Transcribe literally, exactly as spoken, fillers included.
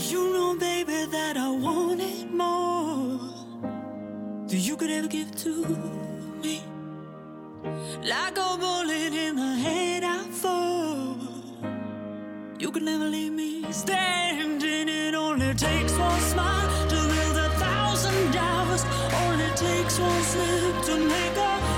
You know, baby, that I want it more than you could ever give to me. Like a bullet in the head I fall. You could never leave me standing. It only takes one smile to build a thousand doubts. Only takes one slip to make a